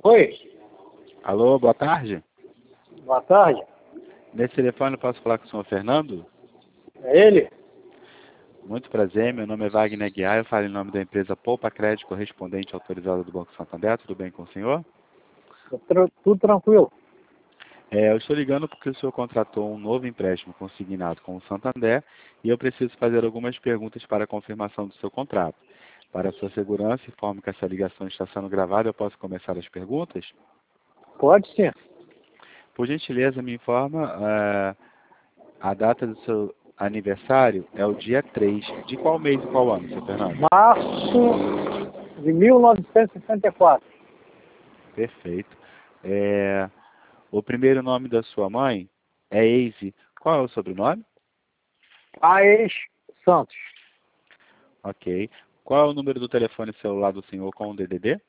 Oi, Alô, boa tarde. boa tarde. Nesse telefone eu posso falar com o senhor Fernando? É ele? Muito prazer, meu nome é Wagner Guiar, eu falo em nome da empresa Poupa Crédito, correspondente autorizada do Banco Santander. Tudo bem com o senhor? Tudo tranquilo. Eu estou ligando porque o senhor contratou um novo empréstimo consignado com o Santander e eu preciso fazer algumas perguntas para a confirmação do seu contrato. Para a sua segurança, informo que essa ligação está sendo gravada. Eu posso começar as perguntas? Pode sim. Por gentileza, me informa a data do seu aniversário é o dia 3. De qual mês e qual ano, seu Fernando? Março de 1964. Perfeito. O primeiro nome da sua mãe é Eise. Qual é o sobrenome? Paes Santos. Ok. Qual é o número do telefone celular do senhor com o DDD?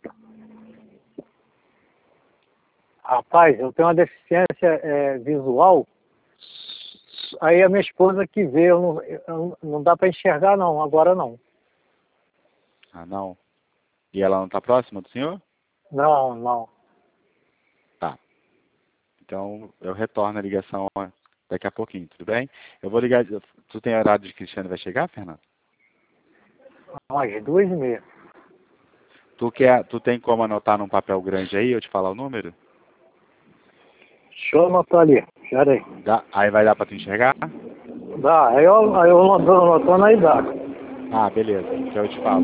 Rapaz, eu tenho uma deficiência visual. Aí a minha esposa que vê, não dá para enxergar não, agora não. Ah, não. E ela não está próxima do senhor? Não. Tá. Então, eu retorno a ligação daqui a pouquinho, tudo bem? Eu vou ligar. Tu tem horário de Cristiano vai chegar, Fernando? Às 2h30. Tu tem como anotar num papel grande aí, eu te falar o número? Deixa eu anotar ali. Espera aí. Aí vai dar para tu enxergar? Dá, aí eu anotando aí dá. Ah, beleza. Então eu te falo.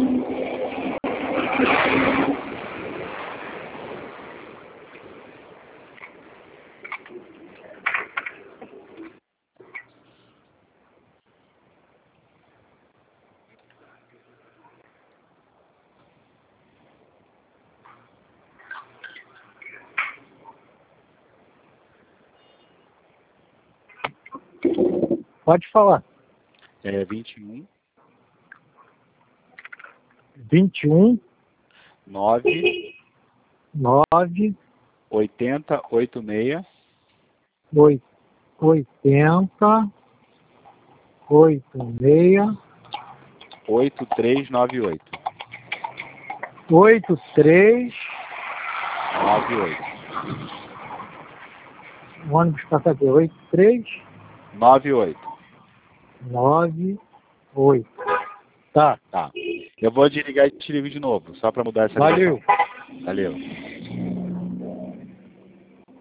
Pode falar. 21 21 9 9 80 86 80 86 8398. 83. 98. O ônibus passa aqui. 83 98. 98. Tá. Tá. Eu vou desligar e te ligo de novo, só para mudar essa Valeu. ligação. Valeu.